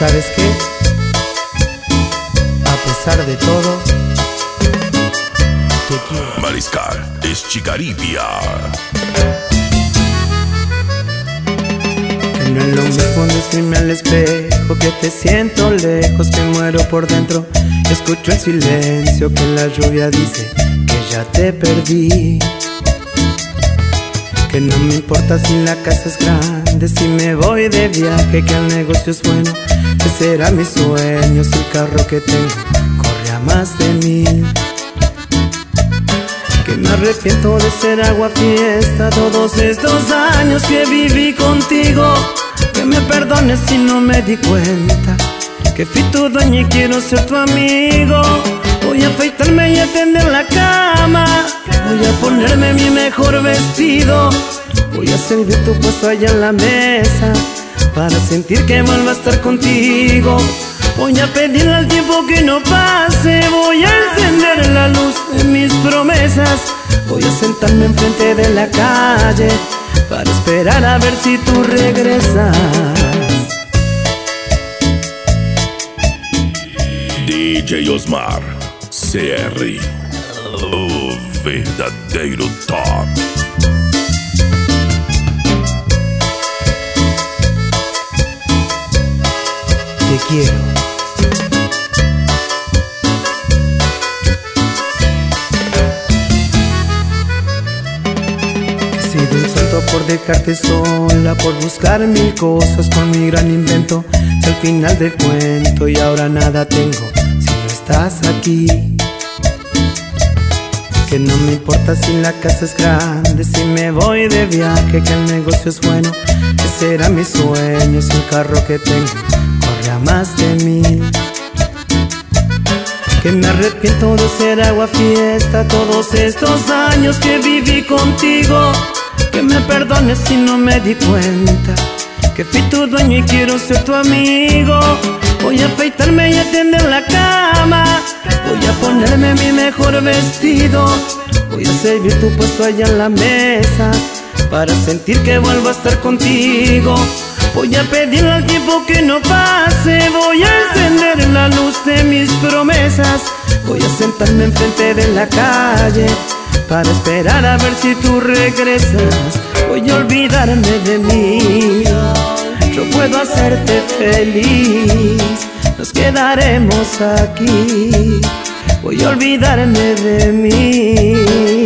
¿Sabes qué? A pesar de todo, te quiero. Mariscal Echegaray. Que no es lo mismo decirme al espejo que te siento lejos, que muero por dentro. Escucho el silencio que la lluvia dice que ya te perdí. Que no me importa si la casa es grande, si me voy de viaje, que el negocio es bueno, que será mi sueño si el carro que tengo corre a más de 1000. Que me arrepiento de ser agua fiesta todos estos años que viví contigo. Que me perdones si no me di cuenta que fui tu dueño y quiero ser tu amigo. Voy a afeitarme y a tender la cama, voy a ponerme mi mejor vestido, voy a servir tu puesto allá en la mesa para sentir que vuelvo a estar contigo. Voy a pedirle al tiempo que no pase, voy a encender la luz de mis promesas, voy a sentarme enfrente de la calle para esperar a ver si tú regresas. DJ Osmar CR, o verdadeiro top. Te quiero. He sido un santo por dejarte sola, por buscar 1000 cosas con mi gran invento. Si al final del cuento y ahora nada tengo si no estás aquí. Que no me importa si la casa es grande, si me voy de viaje, que el negocio es bueno, que será mi sueño si el carro que tengo corre a más de 1000. Que me arrepiento de ser agua fiesta todos estos años que viví contigo. Que me perdones si no me di cuenta que fui tu dueño y quiero ser tu amigo. Voy a afeitarme y a tender la cama, voy a ponerme mi mejor vestido, voy a servir tu puesto allá en la mesa para sentir que vuelvo a estar contigo. Voy a pedirle al tiempo que no pase, voy a encender la luz de mis promesas, voy a sentarme enfrente de la calle para esperar a ver si tú regresas. Voy a olvidarme de mí, yo puedo hacerte feliz, nos quedaremos aquí. Voy a olvidarme de mí.